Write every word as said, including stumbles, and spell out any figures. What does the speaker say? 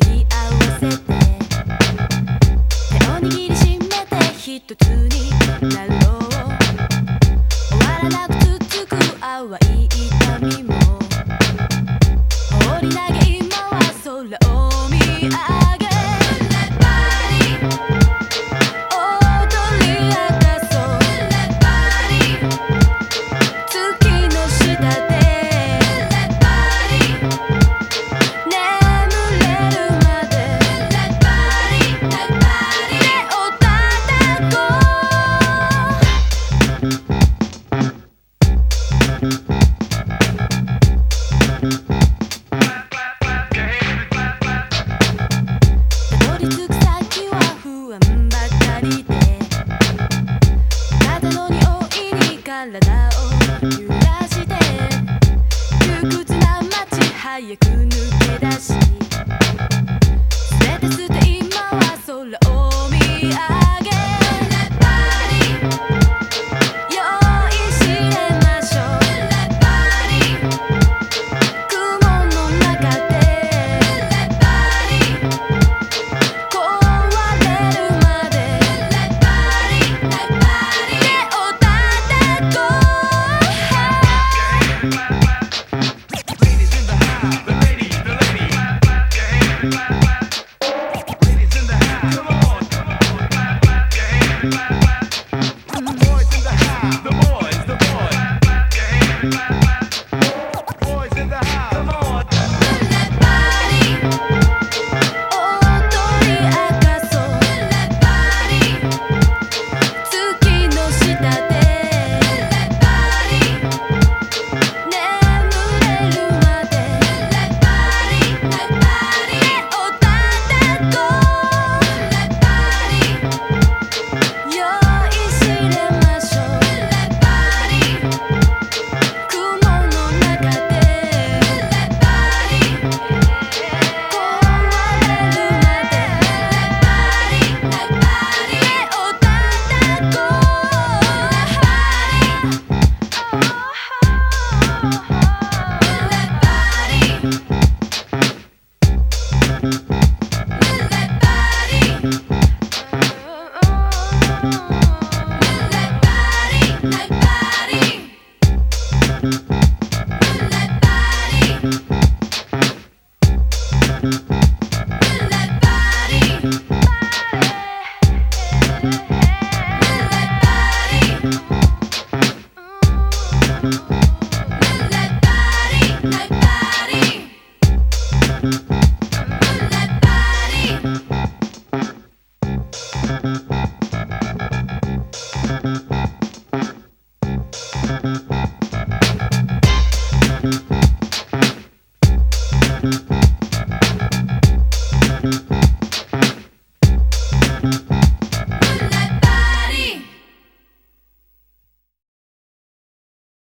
り合わせて手を握りしめて一つになろう。終わらなく続く淡い痛みも放り投げ今は空を見上げ体を揺らして窮屈な街早く抜け出し捨てて捨て今は空を見上げ酔いしれましょう雲の中で壊れるまで Thank you.